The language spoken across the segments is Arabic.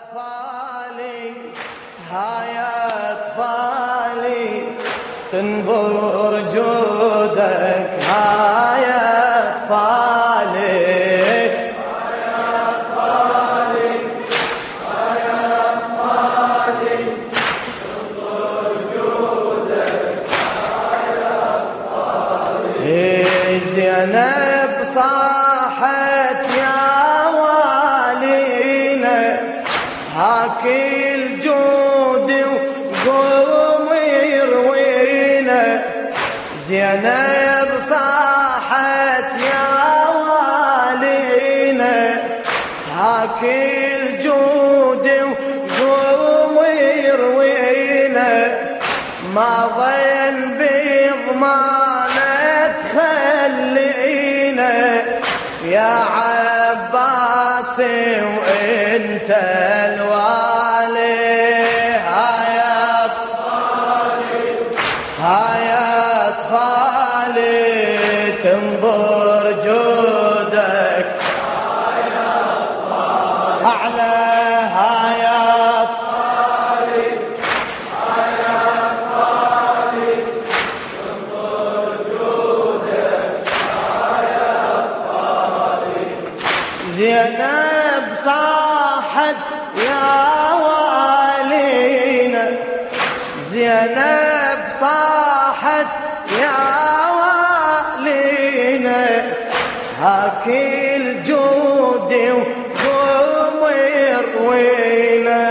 أطفالي هيا أطفالي تنظر جودك هيا أطفالي هيا أطفالي هيا أطفالي تنظر جودك هيا أطفالي زينب صاحت يا والينا هاكي الجود وقوم يروينا زينب صاحت يا والينا هاكي الجود وقوم يروينا ما ظن بضمانة تخلينا يا عباس وانت الوالي هيا أطفالي هيا أطفالي تنظر جودك هيا أطفالي أعلى هيا أطفالي هيا أطفالي تنظر جودك هيا أطفالي زينب صاحت يا والينا زينب صاحت يا والينا هاكي الجود وقوم يروينا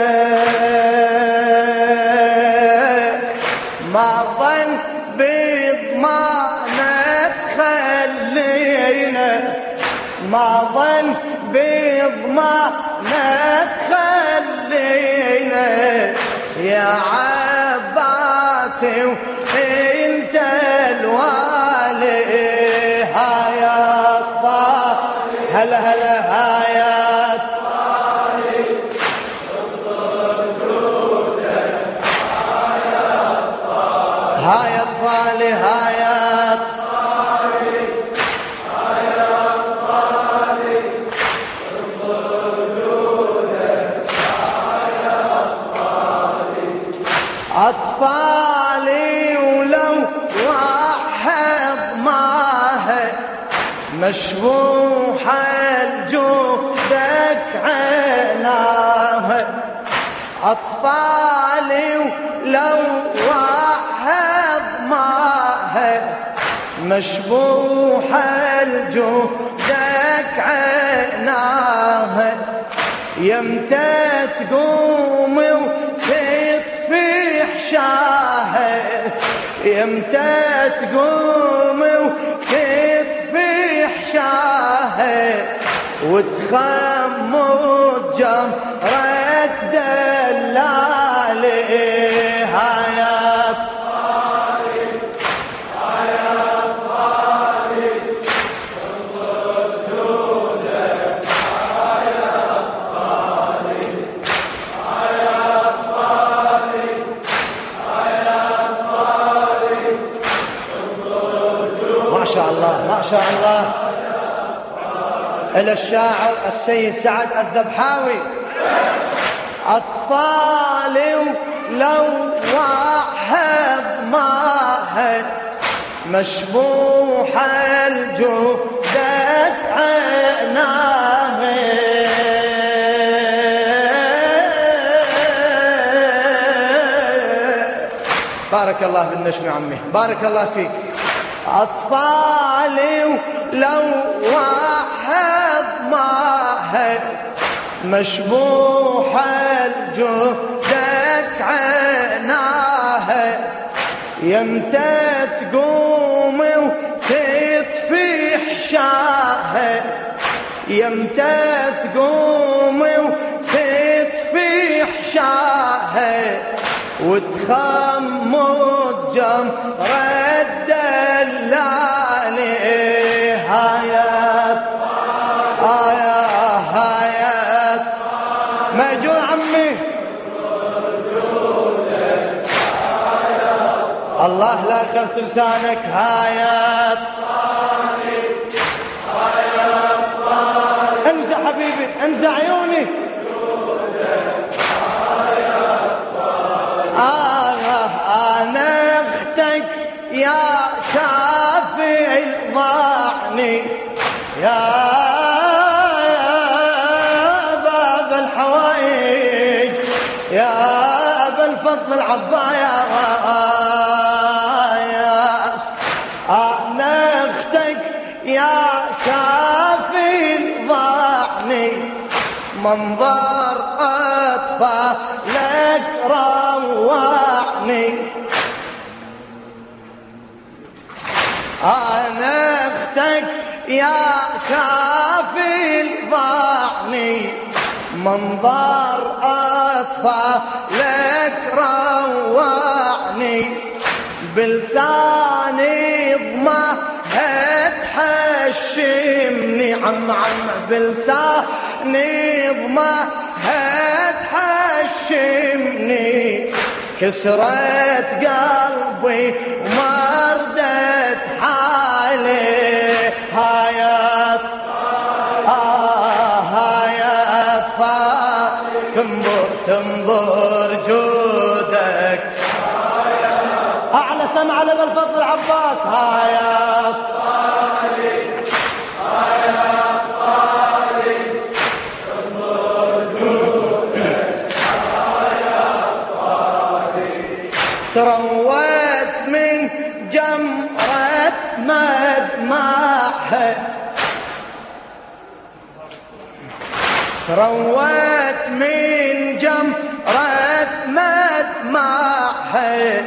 ما ظن بضمانة تخلينا ما ظن بضمانة تخلينا يا عباس وانت الوالي هيا أطفالي هلا هلا هيا أطفالي تنظر جودك هيا أطفالي هيا أطفالي هيا أطفالي هيا أطفالي تنظر جودك هيا أطفالي أطفالي ولو واحد معها مشبوحة جودك عيناها أطفالي ولو واحد معها مشبوحة جودك عيناها يمتى تقوم وتطفي حشاها يمتى تقوم وتطفي حشاها وتخمد جمرة دلالي هيا أطفالي هيا أطفالي تنظر جودك هيا أطفالي هيا أطفالي هيا أطفالي تنظر جودك ما شاء الله ما شاء الله إلى الشاعر السيد سعد الذبحاوي أطفالي لو واحد معها مشبوحة جودك عيناها بارك الله بالنجم عمي بارك الله فيك أطفالي لو واحد معها مشبوحة جودك عيناها يمتى تقوم وتطفي حشاها يمتى تقوم وتطفي حشاها وتخمد جمرة دلالي هيا هيا مأجور عمي الله لا يخص لسانك هيا انزع حبيبي انزع عيوني يا باب الحوائج يا أبا الفضل العباس، أنا أختك يا كافي ضعني، منظر أطفالك روعني، أنا أختك يا كافي ضعني، منظر أطفالك روعني، بلساني ضمها تحشمني عم بلساني ضمها تحشمني، كسرت قلبي ومردت حالي، هايا تنظر جودك، أعلى سمع لبا الفضل العباس، هايا تنظر جودك، تروت من جمرة مدمعها، تروت من جمرة مدمعها،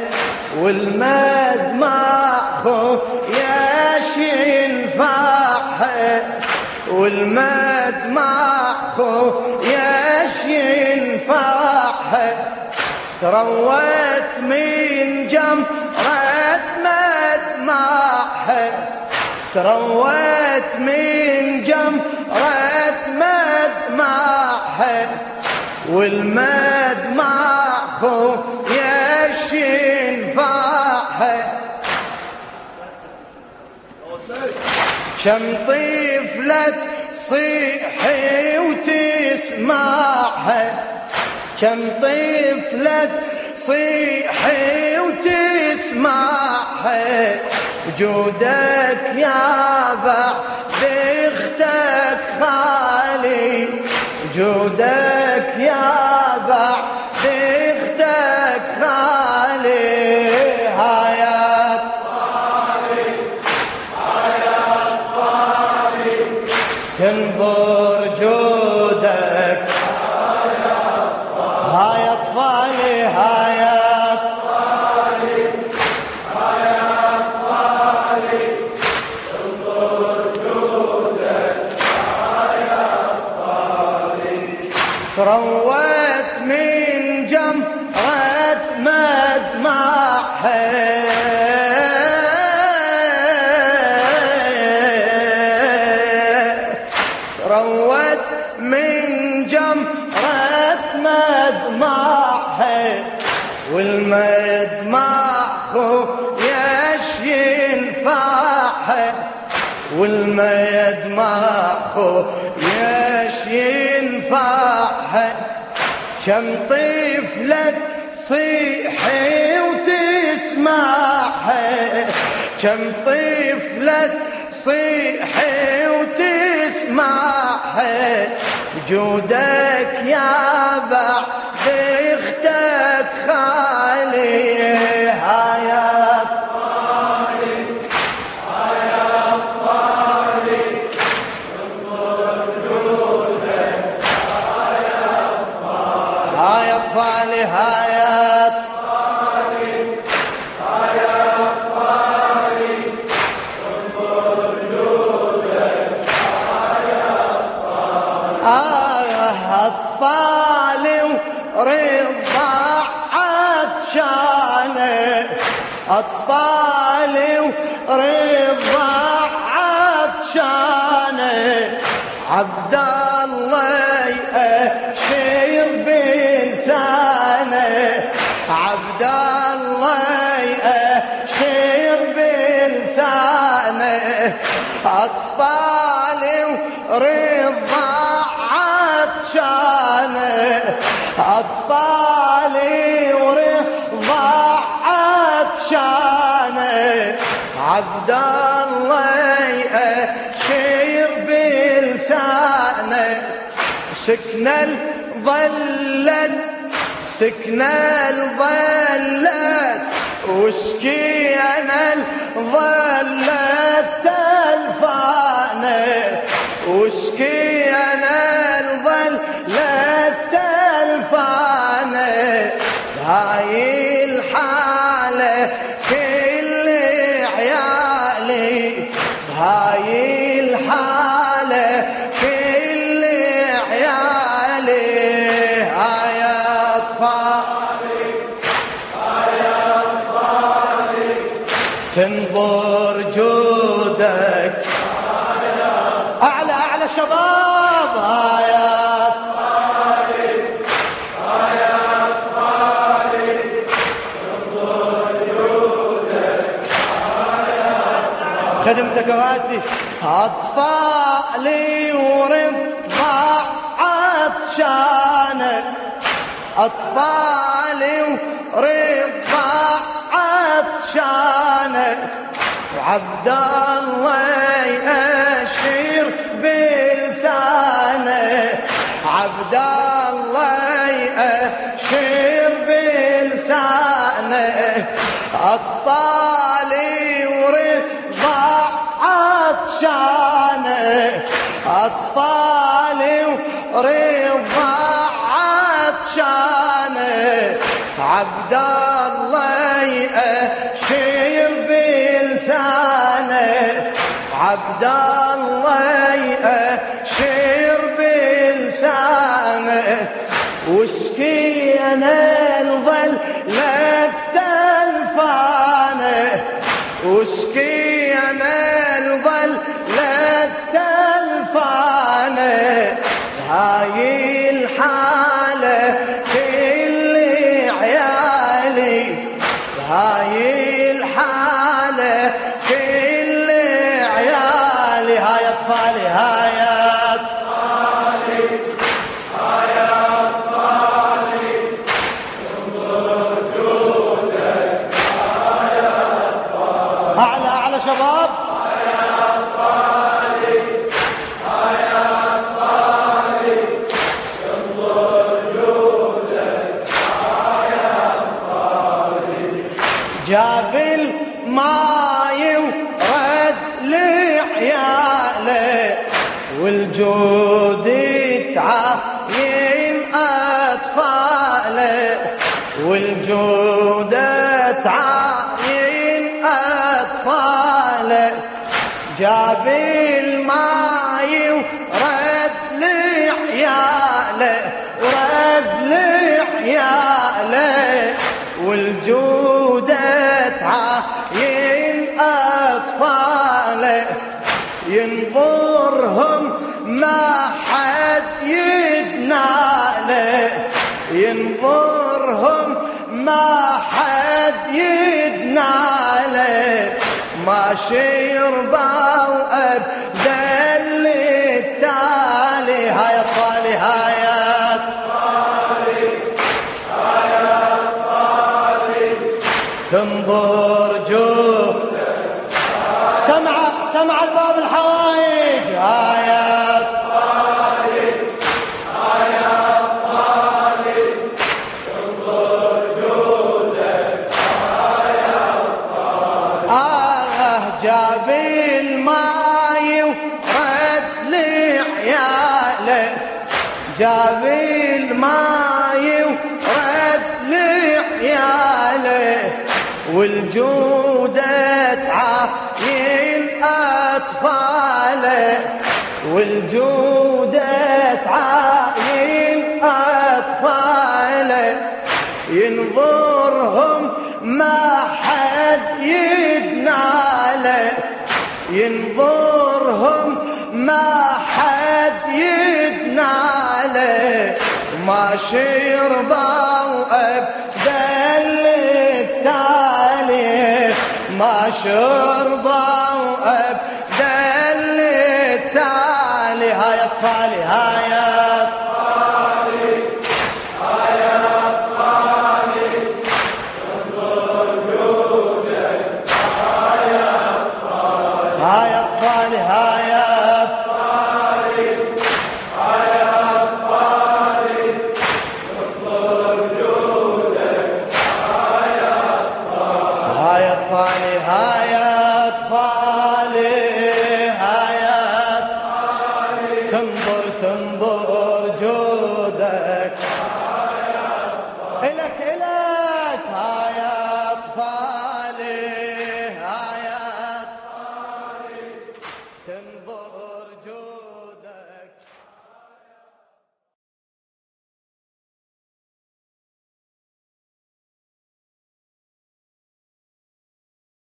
والمدمع خوياش ينفعها، والمدمع خوياش ينفعها، تروت من جمرة مدمعها، تروت من جمرة مدمعها، والمدمع خوياش ينفعها، شم طفلة صيحي وتسمعها، كم طفلة صيحي وتسمعها، وجودك يا بعد اختك خالي، وجودك يا بعد اختك خالي، هايات تنظر جودك، هاي أطفالي هاي أطفالي هاي أطفالي تنظر جودك، هاي أطفالي تروت من جمرة مدمعها، روت من جمرة مدمعها، والمدمع خوياش ينفعها، والمدمع خوياش ينفعها، كم طفلة صيحي وتسمعها، كم طفلة صيحي وتسمعها، وجودك يا بعد اختك خالي، هاي أطفالي هاي أطفالي تنظر جودك، هاي أطفالي هاي أطفالي هاي أطفالي هاي أطفالي تنظر جودك، هاي أطفالي ورضع عطشانه، أطفالي ورضع عطشانه، عبد الله يأشر بلسانه، عبد الله يأشر بلسانه، أطفالي ورضع عطشانه، أطفالي ورضع عطشانه، عبد الله يأشر سكنا الظلت سكنا الظلت وسكينا الظلت تلفانه وسكينا الظلت تلفانه هاي الحالة كل عيالي هاي الحالة كل عيالي هاي أطفالي تنظر جودك أعلى أعلى شباب هاي أطفالي تنظر جودك خدمتك واتي أطفالي ورضع عطشانك أطفالي ورضع عطشانك وعبد الله يأشر بلسانه عبد الله يأشر بلسانه أطفالي ورضع عطشانه أطفالي ورضع عطشانه عبد الله يأشر بلسانه عبد الله يأشر بلسانه وسكينا الظلت تلفانه وسكينا الظلت تلفانه هاي الحالة كل عيالي هاي الحالة كل عيالي هاي أطفالي هاي أطفالي هاي أطفالي انظر جودك هاي أطفالي أعلى أعلى شباب هاي أطفالي هاي أطفالي انظر جودك هاي أطفالي جاب الماي ورد لعياله والجود تعاين أطفاله والجود تعاين أطفاله جاب الماي ورد لعياله ورد لعياله والجود تعاين أطفاله ينظرهم ما حد يدناله ينظرهم ما حد يدناله ماشي يرضى أبدل التالي هاي أطفالي هاي أطفالي هاي أطفالي تنظر جودك سمع الباب الحوايج هاي أطفالي هاي أطفالي تنظر جودك هاي أطفالي جاب الماي ورد لعياله جاب الماي ورد لعياله والجودة تعاين أطفاله والجودة تعاين أطفاله ينظرهم ما حد يدناله ينظرهم ما حد يدناله ماشي يرضى أبدل التالي ماشي يرضى أبدل التالي هاي أطفالي